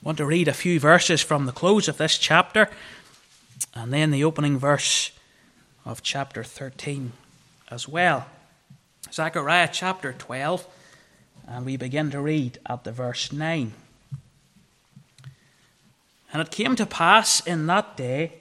I want to read a few verses from the close of this chapter and then the opening verse of chapter 13 as well. Zechariah chapter 12, and we begin to read at the verse 9. And it came to pass in that day,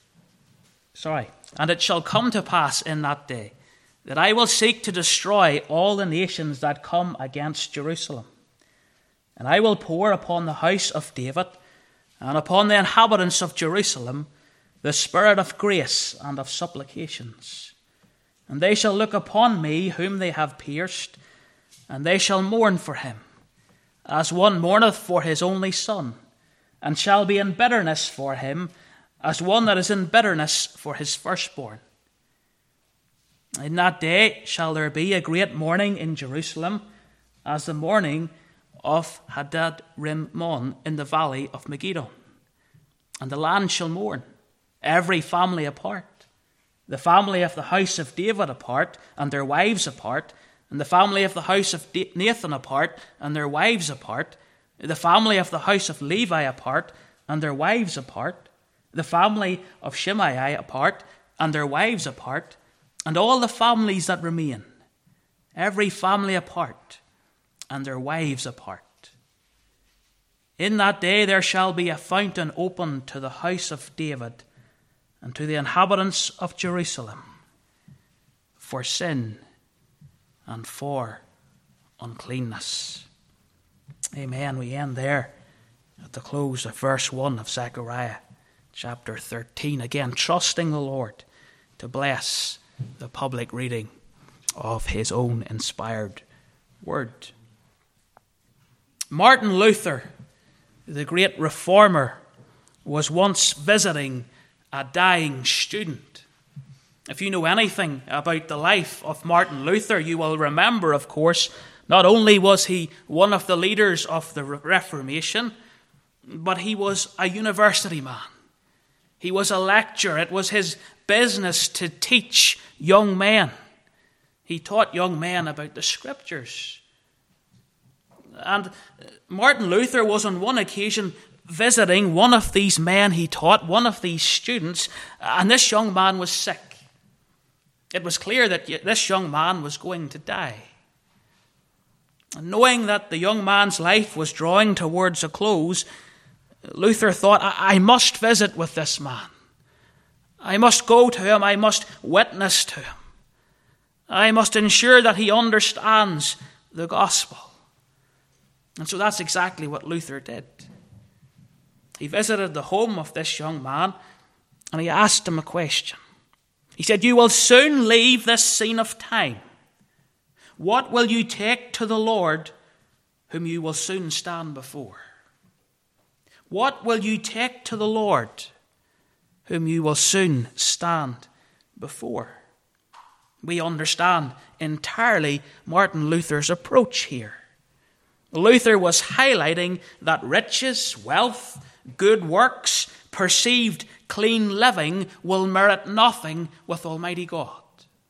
and it shall come to pass in that day, that I will seek to destroy all the nations that come against Jerusalem. And I will pour upon the house of David and upon the inhabitants of Jerusalem the spirit of grace and of supplications. And they shall look upon me whom they have pierced, and they shall mourn for him, as one mourneth for his only son, and shall be in bitterness for him, as one that is in bitterness for his firstborn. In that day shall there be a great mourning in Jerusalem, as the mourning of Hadad Rimmon in the valley of Megiddo. And the land shall mourn, every family apart, the family of the house of David apart, and their wives apart, and the family of the house of Nathan apart, and their wives apart, the family of the house of Levi apart, and their wives apart, the family of Shimei apart, and their wives apart, and all the families that remain, every family apart, and their wives apart. In that day there shall be a fountain opened to the house of David and to the inhabitants of Jerusalem for sin and for uncleanness. Amen. We end there at the close of verse 1 of Zechariah chapter 13. Again, trusting the Lord to bless the public reading of his own inspired word. Martin Luther, the great reformer, was once visiting a dying student. If you know anything about the life of Martin Luther, you will remember, of course, not only was he one of the leaders of the Reformation, but he was a university man. He was a lecturer. It was his business to teach young men. He taught young men about the Scriptures. And Martin Luther was on one occasion visiting one of these men he taught, one of these students, and this young man was sick. It was clear that this young man was going to die. And knowing that the young man's life was drawing towards a close, Luther thought, I must visit with this man. I must go to him. I must witness to him. I must ensure that he understands the gospel. And so that's exactly what Luther did. He visited the home of this young man and he asked him a question. He said, "You will soon leave this scene of time. What will you take to the Lord whom you will soon stand before? What will you take to the Lord whom you will soon stand before?" We understand entirely Martin Luther's approach here. Luther was highlighting that riches, wealth, good works, perceived clean living will merit nothing with Almighty God.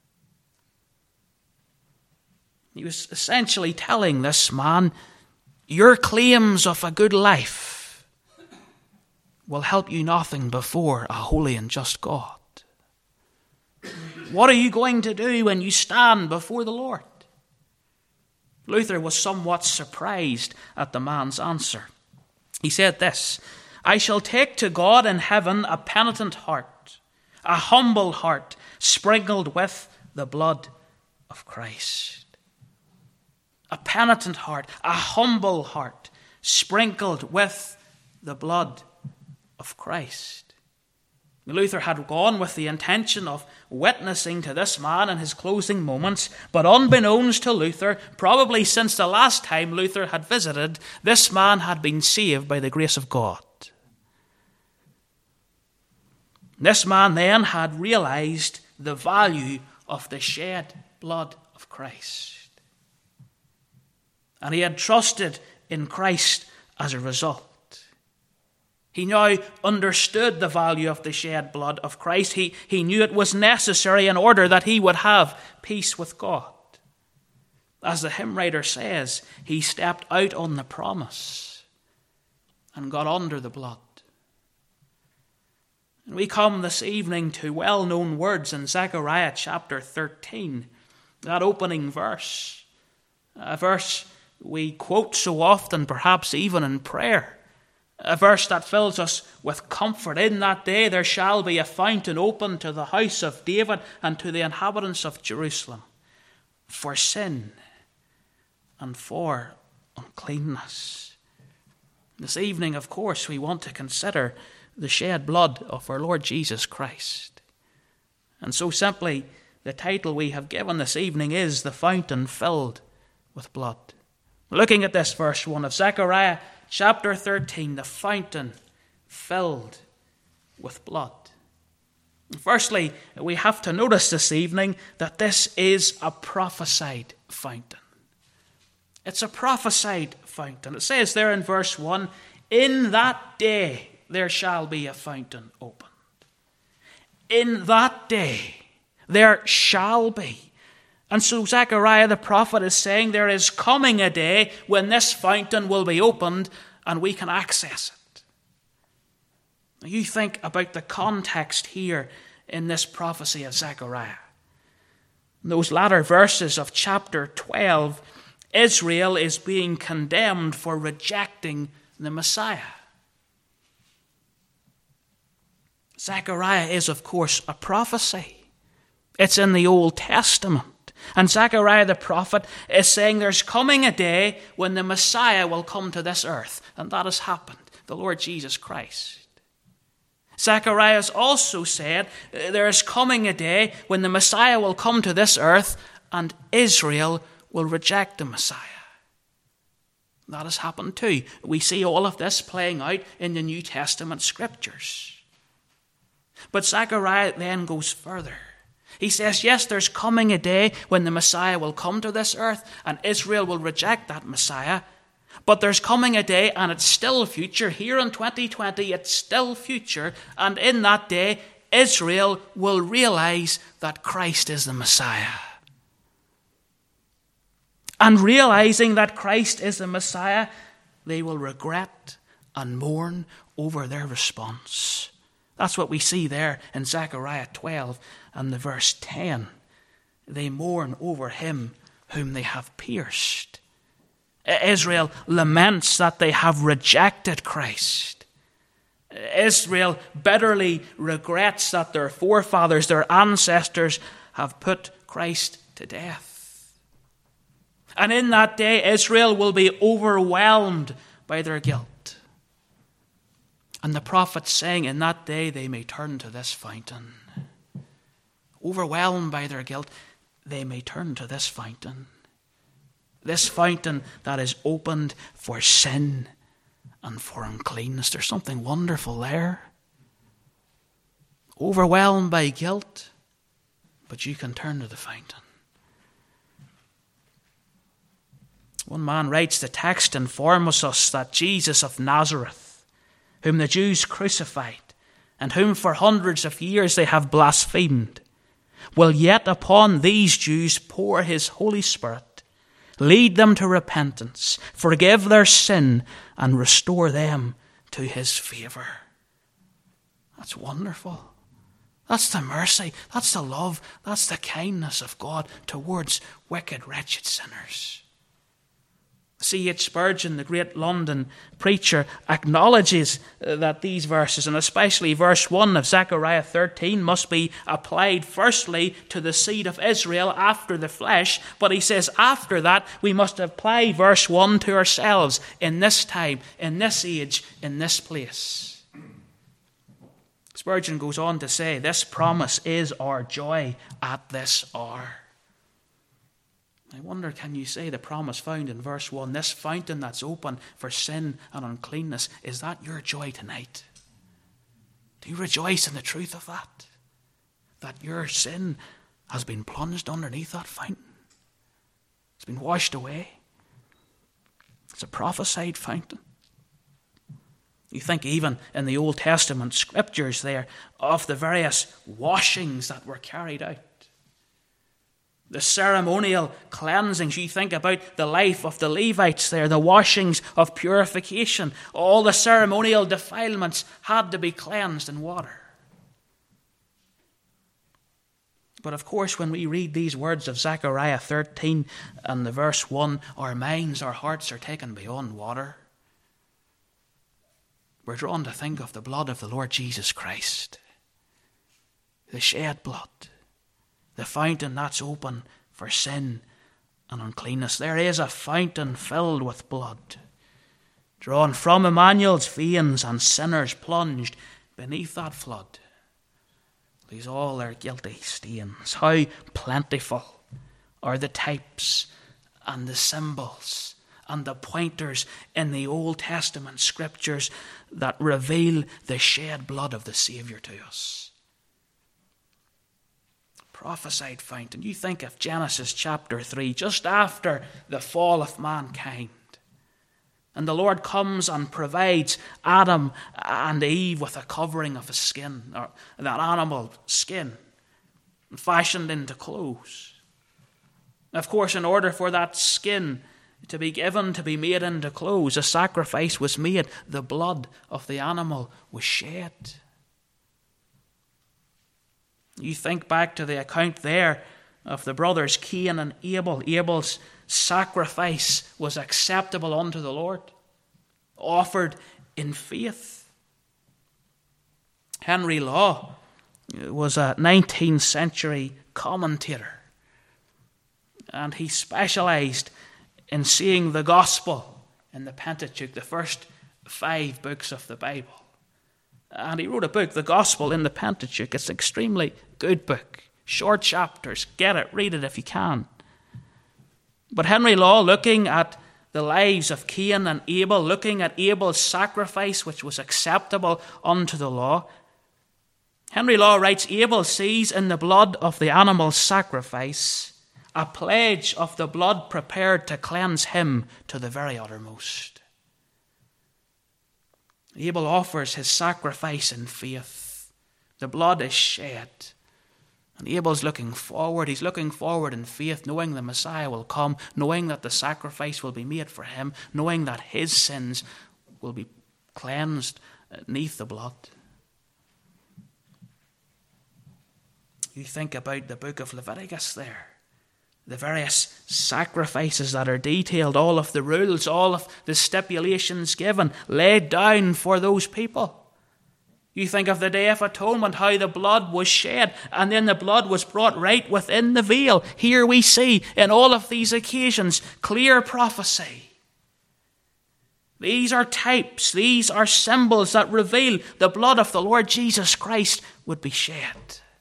He was essentially telling this man, your claims of a good life will help you nothing before a holy and just God. What are you going to do when you stand before the Lord? Luther was somewhat surprised at the man's answer. He said this, "I shall take to God in heaven a penitent heart, a humble heart, sprinkled with the blood of Christ." A penitent heart, a humble heart, sprinkled with the blood of Christ. Luther had gone with the intention of witnessing to this man in his closing moments, but unbeknownst to Luther, probably since the last time Luther had visited, this man had been saved by the grace of God. This man then had realized the value of the shed blood of Christ. And he had trusted in Christ as a result. He now understood the value of the shed blood of Christ. He knew it was necessary in order that he would have peace with God. As the hymn writer says, he stepped out on the promise and got under the blood. And we come this evening to well-known words in Zechariah chapter 13, that opening verse, a verse we quote so often, perhaps even in prayer, a verse that fills us with comfort. In that day there shall be a fountain open to the house of David and to the inhabitants of Jerusalem for sin and for uncleanness. This evening, of course, we want to consider the shed blood of our Lord Jesus Christ. And so simply, the title we have given this evening is The Fountain Filled with Blood. Looking at this verse 1 of Zechariah chapter 13, the fountain filled with blood. Firstly, we have to notice this evening that this is a prophesied fountain. It's a prophesied fountain. It says there in verse 1, in that day there shall be a fountain opened. In that day there shall be. And so Zechariah the prophet is saying there is coming a day when this fountain will be opened and we can access it. Now you think about the context here in this prophecy of Zechariah. In those latter verses of chapter 12, Israel is being condemned for rejecting the Messiah. Zechariah is, of course, a prophecy. It's in the Old Testament. And Zechariah the prophet is saying there's coming a day when the Messiah will come to this earth. And that has happened, the Lord Jesus Christ. Zechariah has also said there is coming a day when the Messiah will come to this earth and Israel will reject the Messiah. That has happened too. We see all of this playing out in the New Testament scriptures. But Zechariah then goes further. He says, yes, there's coming a day when the Messiah will come to this earth and Israel will reject that Messiah. But there's coming a day, and it's still future. Here in 2020, it's still future. And in that day, Israel will realize that Christ is the Messiah. And realizing that Christ is the Messiah, they will regret and mourn over their response. That's what we see there in Zechariah 12 and the verse 10. They mourn over him whom they have pierced. Israel laments that they have rejected Christ. Israel bitterly regrets that their forefathers, their ancestors, have put Christ to death. And in that day, Israel will be overwhelmed by their guilt. And the prophet's saying in that day they may turn to this fountain. Overwhelmed by their guilt, they may turn to this fountain. This fountain that is opened for sin and for uncleanness. There's something wonderful there. Overwhelmed by guilt, but you can turn to the fountain. One man writes, the text informs us that Jesus of Nazareth, whom the Jews crucified, and whom for hundreds of years they have blasphemed, will yet upon these Jews pour his Holy Spirit, lead them to repentance, forgive their sin, and restore them to his favour. That's wonderful. That's the mercy, that's the love, that's the kindness of God towards wicked, wretched sinners. C.H. Spurgeon, the great London preacher, acknowledges that these verses, and especially verse 1 of Zechariah 13, must be applied firstly to the seed of Israel after the flesh. But he says after that, we must apply verse 1 to ourselves in this time, in this age, in this place. Spurgeon goes on to say, this promise is our joy at this hour. I wonder, can you say the promise found in verse 1, this fountain that's open for sin and uncleanness, is that your joy tonight? Do you rejoice in the truth of that? That your sin has been plunged underneath that fountain? It's been washed away? It's a prophesied fountain. You think even in the Old Testament scriptures there of the various washings that were carried out. The ceremonial cleansings, you think about the life of the Levites there, the washings of purification, all the ceremonial defilements had to be cleansed in water. But of course, when we read these words of Zechariah 13 and the verse 1, our minds, our hearts are taken beyond water. We're drawn to think of the blood of the Lord Jesus Christ, the shed blood, the fountain that's open for sin and uncleanness. There is a fountain filled with blood, drawn from Emmanuel's veins, and sinners plunged beneath that flood lose all their guilty stains. How plentiful are the types and the symbols and the pointers in the Old Testament scriptures that reveal the shed blood of the Saviour to us. Prophesied fountain. You think of Genesis chapter 3, just after the fall of mankind. And the Lord comes and provides Adam and Eve with a covering of a skin, or that animal skin, fashioned into clothes. Of course, in order for that skin to be given, to be made into clothes, a sacrifice was made. The blood of the animal was shed. You think back to the account there of the brothers Cain and Abel. Abel's sacrifice was acceptable unto the Lord, offered in faith. Henry Law was a 19th century commentator, and he specialized in seeing the gospel in the Pentateuch, the first 5 books of the Bible. And he wrote a book, The Gospel in the Pentateuch. It's an extremely good book. Short chapters. Get it, read it if you can. But Henry Law, looking at the lives of Cain and Abel, looking at Abel's sacrifice, which was acceptable unto the law, Henry Law writes, Abel sees in the blood of the animal's sacrifice a pledge of the blood prepared to cleanse him to the very uttermost. Abel offers his sacrifice in faith. The blood is shed. And Abel's looking forward. He's looking forward in faith, knowing the Messiah will come, knowing that the sacrifice will be made for him, knowing that his sins will be cleansed beneath the blood. You think about the book of Leviticus there. The various sacrifices that are detailed, all of the rules, all of the stipulations given, laid down for those people. You think of the Day of Atonement, how the blood was shed, and then the blood was brought right within the veil. Here we see, in all of these occasions, clear prophecy. These are types, these are symbols that reveal the blood of the Lord Jesus Christ would be shed.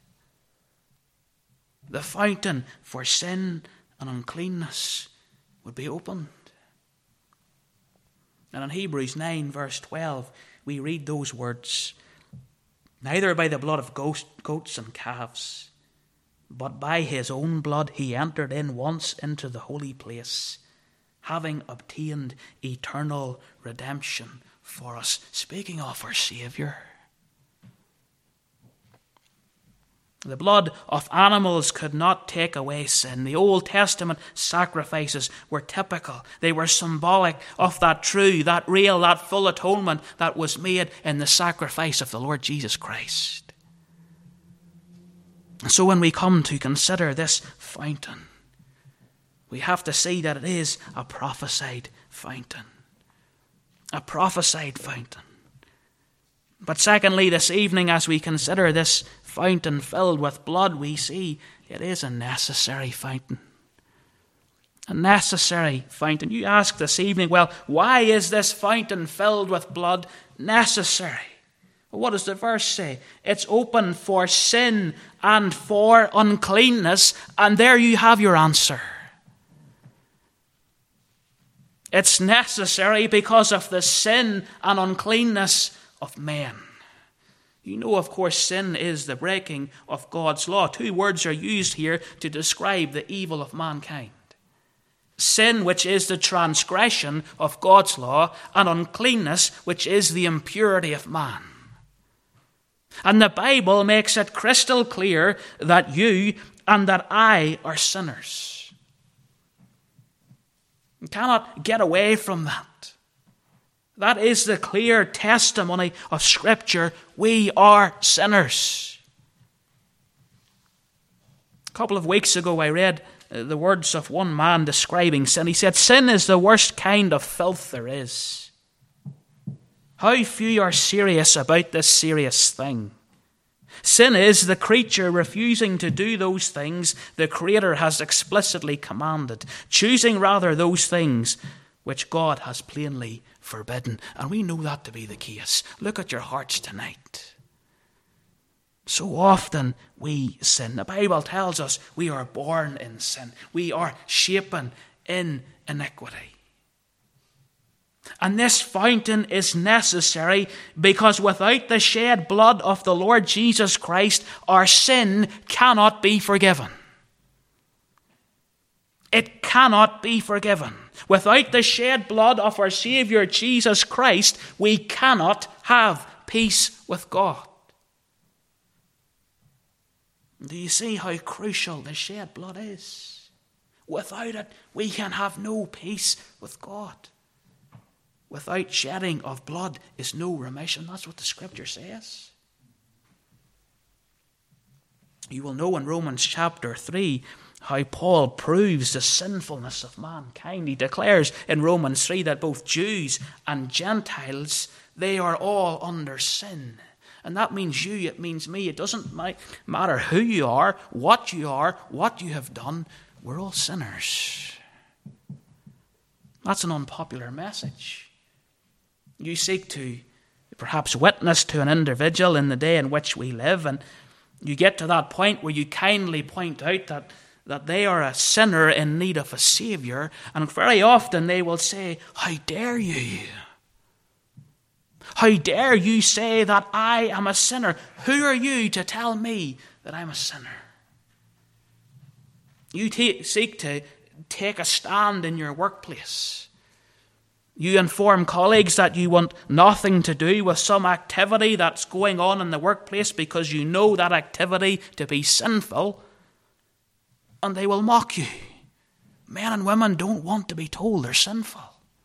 The fountain for sin and uncleanness would be opened. And in Hebrews 9 verse 12 we read those words, neither by the blood of goats and calves, but by his own blood he entered in once into the holy place, having obtained eternal redemption for us. Speaking of our Saviour. The blood of animals could not take away sin. The Old Testament sacrifices were typical. They were symbolic of that true, that real, that full atonement that was made in the sacrifice of the Lord Jesus Christ. And so when we come to consider this fountain, we have to see that it is a prophesied fountain. A prophesied fountain. But secondly, this evening, as we consider this fountain filled with blood, we see it is a necessary fountain. A necessary fountain. You ask this evening, well, why is this fountain filled with blood necessary? Well, what does the verse say? It's open for sin and for uncleanness, and there you have your answer. It's necessary because of the sin and uncleanness of men. You know, of course, sin is the breaking of God's law. 2 words are used here to describe the evil of mankind. Sin, which is the transgression of God's law, and uncleanness, which is the impurity of man. And the Bible makes it crystal clear that you and that I are sinners. You cannot get away from that. That is the clear testimony of Scripture. We are sinners. A couple of weeks ago I read the words of one man describing sin. He said, "Sin is the worst kind of filth there is. How few are serious about this serious thing. Sin is the creature refusing to do those things the Creator has explicitly commanded, choosing rather those things which God has plainly forbidden." And we know that to be the case. Look at your hearts tonight. So often we sin. The Bible tells us we are born in sin. We are shapen in iniquity. And this fountain is necessary because without the shed blood of the Lord Jesus Christ, our sin cannot be forgiven. It cannot be forgiven. Without the shed blood of our Savior Jesus Christ, we cannot have peace with God. Do you see how crucial the shed blood is? Without it, we can have no peace with God. Without shedding of blood is no remission. That's what the Scripture says. You will know in Romans chapter 3 how Paul proves the sinfulness of mankind. He declares in Romans 3 that both Jews and Gentiles, they are all under sin. And that means you, it means me. It doesn't matter who you are, what you have done. We're all sinners. That's an unpopular message. You seek to perhaps witness to an individual in the day in which we live, and you get to that point where you kindly point out that they are a sinner in need of a Saviour, and very often they will say, "How dare you? How dare you say that I am a sinner? Who are you to tell me that I'm a sinner?" You seek to take a stand in your workplace. You inform colleagues that you want nothing to do with some activity that's going on in the workplace because you know that activity to be sinful, and they will mock you. Men and women don't want to be told they're sinful.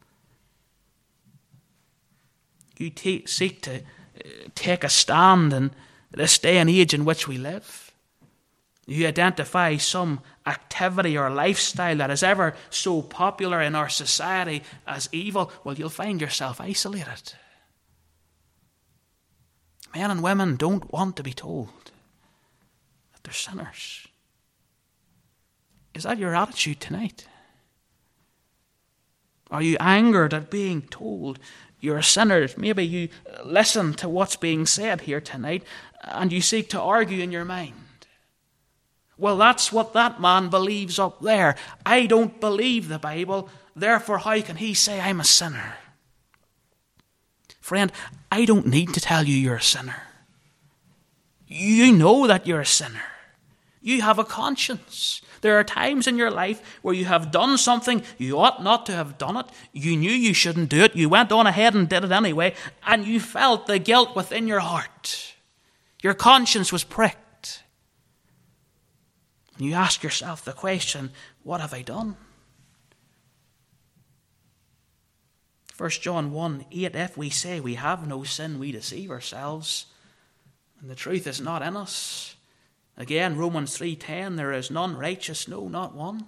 You seek to take a stand in this day and age in which we live. You identify some activity or lifestyle that is ever so popular in our society as evil, well, you'll find yourself isolated. Men and women don't want to be told that they're sinners. Is that your attitude tonight? Are you angered at being told you're a sinner? Maybe you listen to what's being said here tonight and you seek to argue in your mind. Well, that's what that man believes up there. I don't believe the Bible, therefore how can he say I'm a sinner? Friend, I don't need to tell you you're a sinner. You know that you're a sinner. You have a conscience. There are times in your life where you have done something you ought not to have done it. You knew you shouldn't do it. You went on ahead and did it anyway, and you felt the guilt within your heart. Your conscience was pricked. You ask yourself the question, what have I done? 1 John 1:8, if we say we have no sin, we deceive ourselves, and the truth is not in us. Again, Romans 3:10, there is none righteous, no, not one.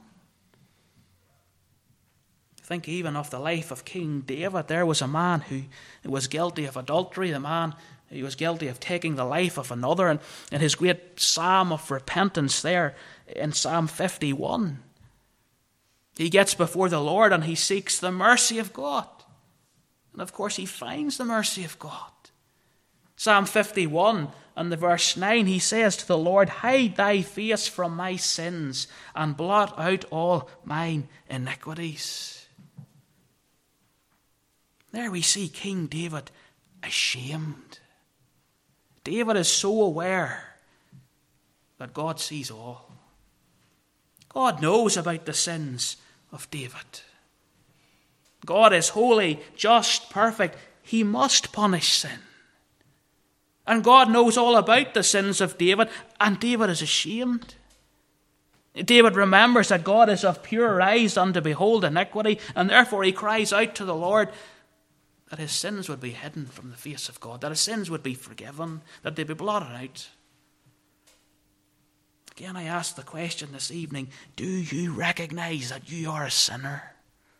Think even of the life of King David. There was a man who was guilty of adultery, the man who was guilty of taking the life of another, and in his great psalm of repentance there in Psalm 51, he gets before the Lord and he seeks the mercy of God. And of course he finds the mercy of God. Psalm 51 and the verse 9, he says to the Lord, "Hide thy face from my sins and blot out all mine iniquities." There we see King David ashamed. David is so aware that God sees all. God knows about the sins of David. God is holy, just, perfect. He must punish sin. And God knows all about the sins of David, and David is ashamed. David remembers that God is of pure eyes unto behold iniquity, and therefore he cries out to the Lord that his sins would be hidden from the face of God, that his sins would be forgiven, that they be blotted out. Again, I ask the question this evening, do you recognize that you are a sinner?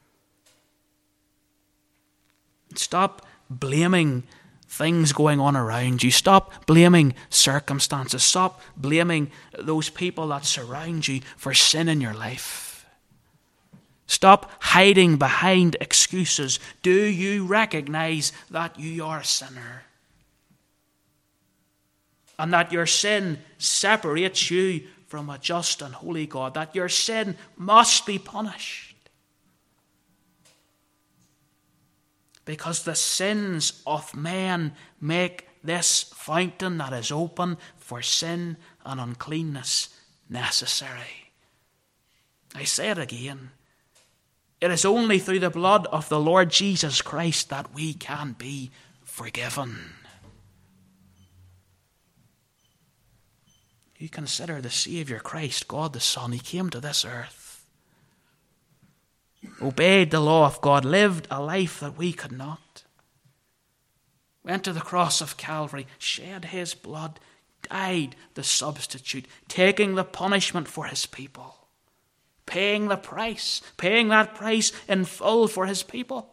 Stop blaming things going on around you. Stop blaming circumstances. Stop blaming those people that surround you for sin in your life. Stop hiding behind excuses. Do you recognize that you are a sinner? And that your sin separates you from a just and holy God. That your sin must be punished. Because the sins of men make this fountain that is open for sin and uncleanness necessary. I say it again. It is only through the blood of the Lord Jesus Christ that we can be forgiven. You consider the Saviour Christ, God the Son. He came to this earth, obeyed the law of God, lived a life that we could not, went to the cross of Calvary, shed his blood, died the substitute, taking the punishment for his people, paying the price, paying that price in full for his people,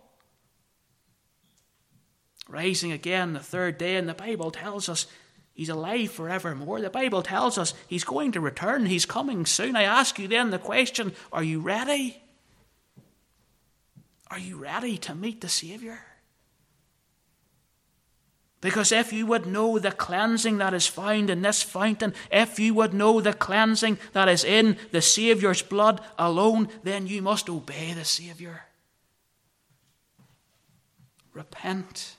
rising again the third day, and the Bible tells us he's alive forevermore. The Bible tells us he's going to return, he's coming soon. I ask you then the question, are you ready? Are you ready to meet the Saviour? Because if you would know the cleansing that is found in this fountain, if you would know the cleansing that is in the Saviour's blood alone, then you must obey the Saviour. Repent.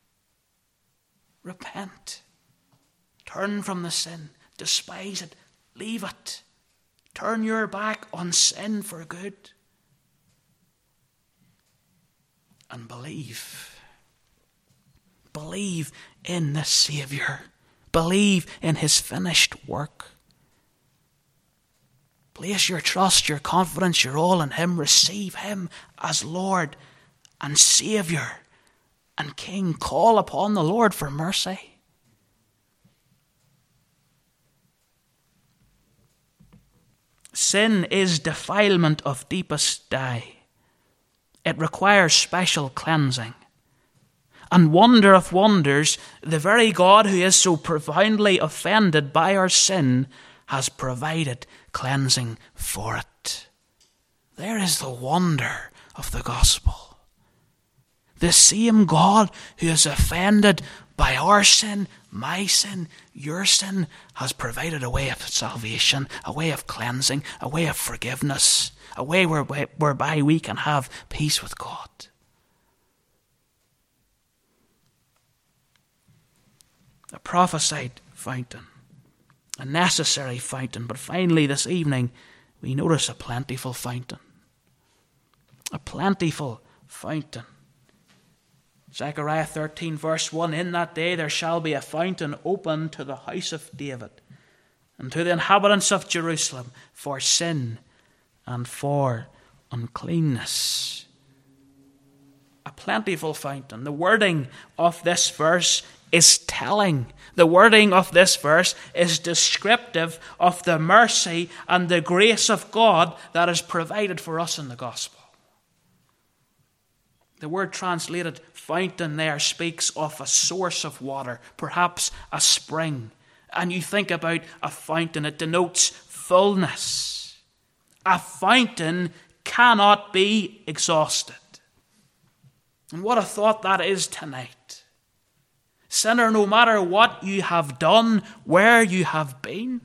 Repent. Turn from the sin. Despise it. Leave it. Turn your back on sin for good. And believe. Believe in the Saviour. Believe in his finished work. Place your trust, your confidence, your all in him. Receive him as Lord and Saviour and King. Call upon the Lord for mercy. Sin is defilement of deepest dye. It requires special cleansing. And wonder of wonders, the very God who is so profoundly offended by our sin has provided cleansing for it. There is the wonder of the gospel. The same God who is offended by our sin, my sin, your sin, has provided a way of salvation, a way of cleansing, a way of forgiveness, a way whereby we can have peace with God. A prophesied fountain, a necessary fountain, but finally this evening we notice a plentiful fountain. A plentiful fountain. Zechariah 13 verse 1, in that day there shall be a fountain open to the house of David and to the inhabitants of Jerusalem for sin and for uncleanness. A plentiful fountain. The wording of this verse is telling. The wording of this verse is descriptive of the mercy and the grace of God that is provided for us in the gospel. The word translated fountain there speaks of a source of water, perhaps a spring. And you think about a fountain, it denotes fullness. A fountain cannot be exhausted. And what a thought that is tonight. Sinner, no matter what you have done, where you have been,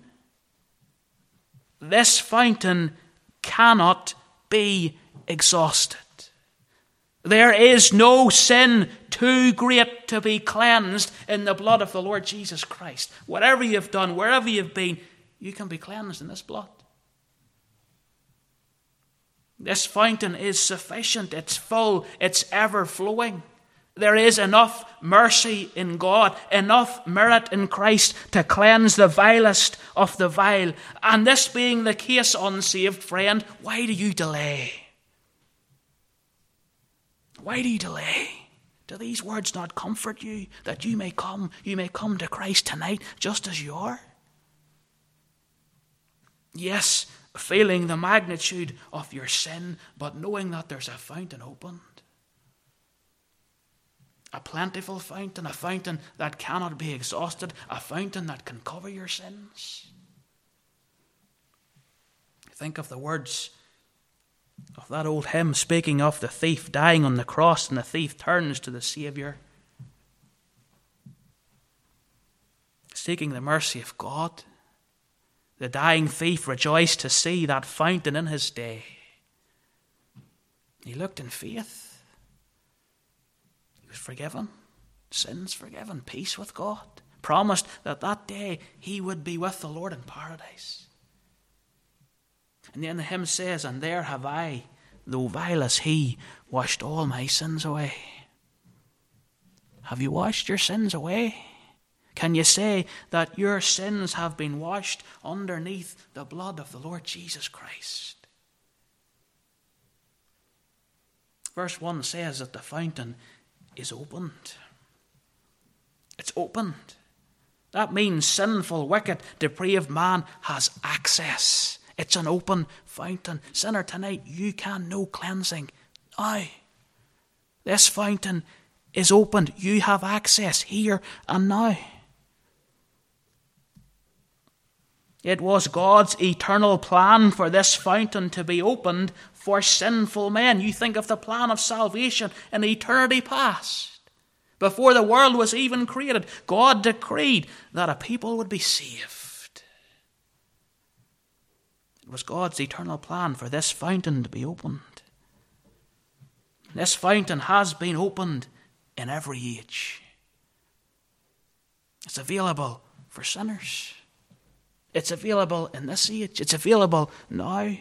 this fountain cannot be exhausted. There is no sin too great to be cleansed in the blood of the Lord Jesus Christ. Whatever you've done, wherever you've been, you can be cleansed in this blood. This fountain is sufficient, it's full, it's ever flowing. There is enough mercy in God, enough merit in Christ to cleanse the vilest of the vile. And this being the case, unsaved friend, why do you delay? Why do you delay? Do these words not comfort you, that you may come to Christ tonight just as you are? Yes, feeling the magnitude of your sin, but knowing that there's a fountain opened. A plentiful fountain, a fountain that cannot be exhausted, a fountain that can cover your sins. Think of the words of that old hymn speaking of the thief dying on the cross, and the thief turns to the Saviour, seeking the mercy of God. The dying thief rejoiced to see that fountain in his day. He looked in faith. He was forgiven, sins forgiven, peace with God. Promised that that day he would be with the Lord in paradise. And then the hymn says, and there have I, though vile as he, washed all my sins away. Have you washed your sins away? Can you say that your sins have been washed underneath the blood of the Lord Jesus Christ? Verse 1 says that the fountain is opened. It's opened. That means sinful, wicked, depraved man has access. It's an open fountain. Sinner, tonight you can know cleansing. Now, this fountain is opened. You have access here and now. It was God's eternal plan for this fountain to be opened for sinful men. You think of the plan of salvation in eternity past. Before the world was even created, God decreed that a people would be saved. It was God's eternal plan for this fountain to be opened. This fountain has been opened in every age. It's available for sinners. It's available in this age. It's available now.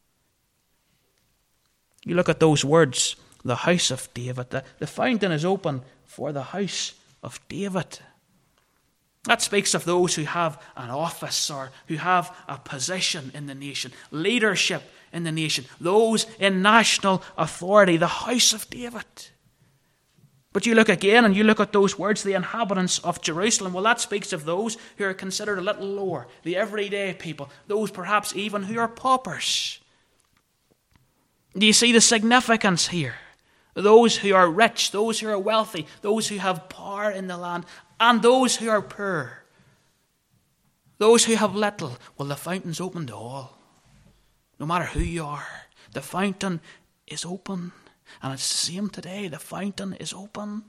You look at those words, the house of David. The fountain is open for the house of David. That speaks of those who have an office or who have a position in the nation, leadership in the nation, those in national authority, the house of David. But you look again and you look at those words, the inhabitants of Jerusalem. Well, that speaks of those who are considered a little lower, the everyday people, those perhaps even who are paupers. Do you see the significance here? Those who are rich, those who are wealthy, those who have power in the land, and those who are poor, those who have little. Well, the fountain's open to all. No matter who you are, the fountain is open. And it's the same today. The fountain is open.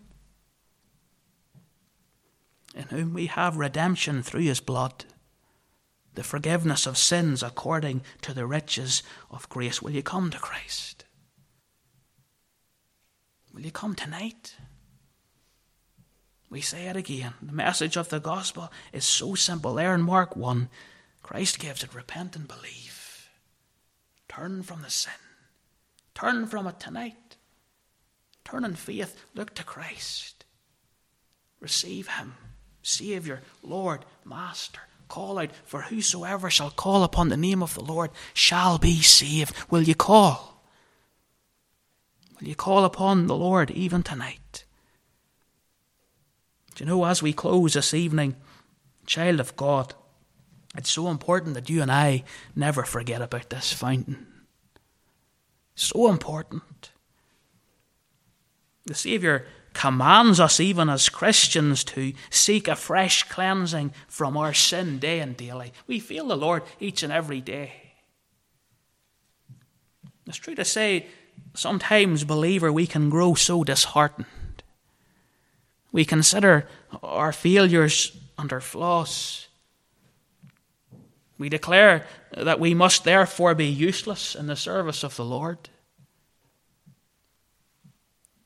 In whom we have redemption through his blood, the forgiveness of sins according to the riches of grace. Will you come to Christ? Will you come tonight? We say it again. The message of the gospel is so simple. There in Mark 1, Christ gives it. Repent and believe. Turn from the sin. Turn from it tonight. Turn in faith. Look to Christ. Receive him. Saviour, Lord, Master. Call out, for whosoever shall call upon the name of the Lord shall be saved. Will you call? Will you call upon the Lord even tonight? Do you know, as we close this evening, child of God, it's so important that you and I never forget about this fountain. So important. The Saviour commands us, even as Christians, to seek a fresh cleansing from our sin day and daily. We feel the Lord each and every day. It's true to say, sometimes, believer, we can grow so disheartened. We consider our failures and our flaws. We declare that we must therefore be useless in the service of the Lord.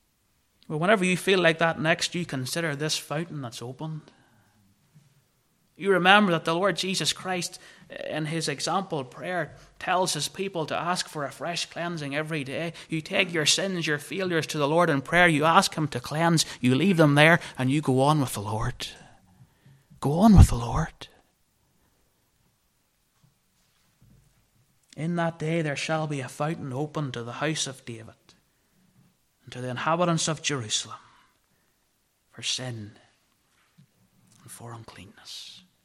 But whenever you feel like that next, you consider this fountain that's opened. You remember that the Lord Jesus Christ, in his example prayer, tells his people to ask for a fresh cleansing every day. You take your sins, your failures to the Lord in prayer. You ask him to cleanse. You leave them there and you go on with the Lord. Go on with the Lord. In that day there shall be a fountain opened to the house of David and to the inhabitants of Jerusalem for sin and for uncleanness.